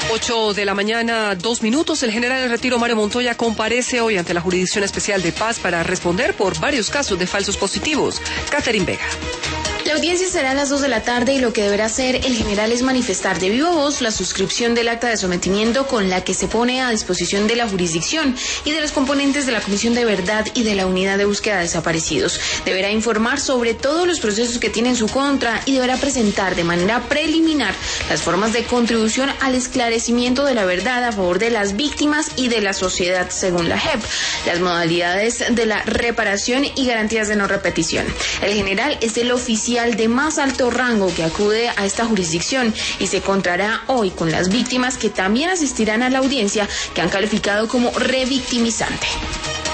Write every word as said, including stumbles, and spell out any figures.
Ocho de la mañana, dos minutos. El general en retiro Mario Montoya comparece hoy ante la Jurisdicción Especial de Paz para responder por varios casos de falsos positivos. Catherine Vega. La audiencia será a las dos de la tarde y lo que deberá hacer el general es manifestar de viva voz la suscripción del acta de sometimiento con la que se pone a disposición de la jurisdicción y de los componentes de la Comisión de Verdad y de la Unidad de Búsqueda de Desaparecidos. Deberá informar sobre todos los procesos que tiene en su contra y deberá presentar de manera preliminar las formas de contribución al esclarecimiento de la verdad a favor de las víctimas y de la sociedad según la J E P, las modalidades de la reparación y garantías de no repetición. El general es el oficial de más alto rango que acude a esta jurisdicción y se encontrará hoy con las víctimas que también asistirán a la audiencia, que han calificado como revictimizante.